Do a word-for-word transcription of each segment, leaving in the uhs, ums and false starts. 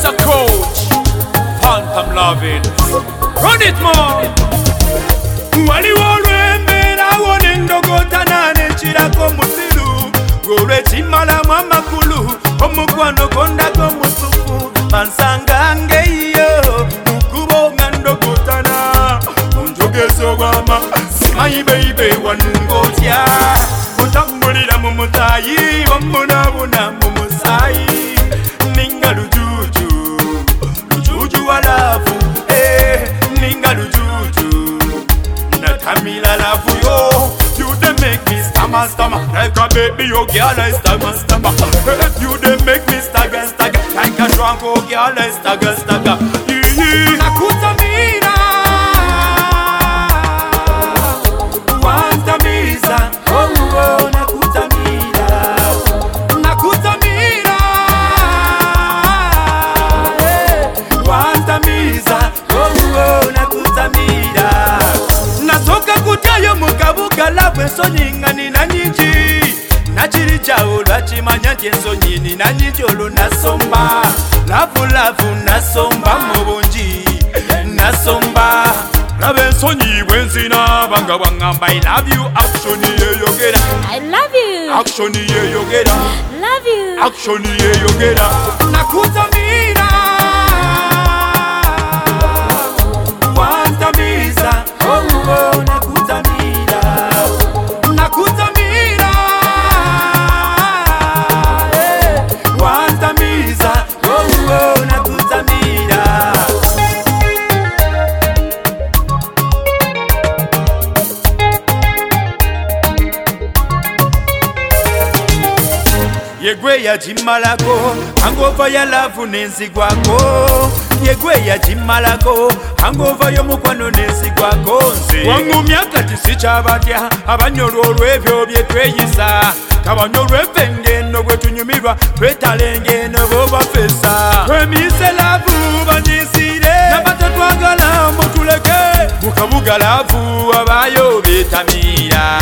Mister Coach, Phantom Loving, run it more. Wali wolwembe na wone ndogota nane chirako musilu Gure chimala mama kulu Omukwano konda ko musufu Mansangange iyo Mukubo ngandogota na Unjogezo wama Simayi baby wanungotya Utambulira mumutayi Wamunabuna mumusayi Ninga lujuju Lujuju walafu Eh, ninga lujuju Tamila love yo, you dey make me stammer stammer like a baby, yo girl I stagger stagger. You dey make me stagger stagger like a drunk oh girl I stagger stagger. Nakutamira, wantamiza, oh oh nakutamira, nakutamira, wantamiza, oh oh nakutamira. Nasoka kutayo mukabuga labwe sonyinga nina nyinji Nachiri chao lwachimanya ntienzo nyini na nyinjolo nasomba Lavu lavu nasomba mubunji nasomba Labe nsonyi bwenzina banga wangamba I love you action ye yogera I love you action ye yogera love you action ye yogera Nakutamira Wantamiza oh oh nakutamira nakutamira eh wantamiza oh oh nakutamira Yegwe ya jimalako angova ya lavu nenzigwako Yegwe ya jimalako angova yo mukwano nenzigwako nze Wangumya kati sichabatya abanyolwo olw'ebyo bye tweyisa Kabanyolwo effengeno bwe tunyumirwa twetalengeno bo bafesa Twemise lavu banyisire nabatatwagala mutuleke Mukabuga lavu abayo betamira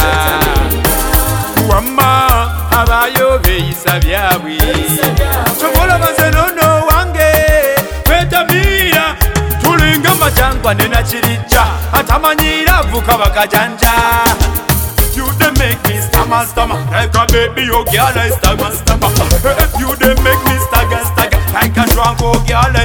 Wamma abayo beyisa byabwe Chokola bazenono wange twetamira tulinga majangwa nena chiricha atamanyira vuka bakajanja You dey make me stammer stammer like a baby oh girl I stagger stagger You dey make me stagger stagger like a drunk oh girl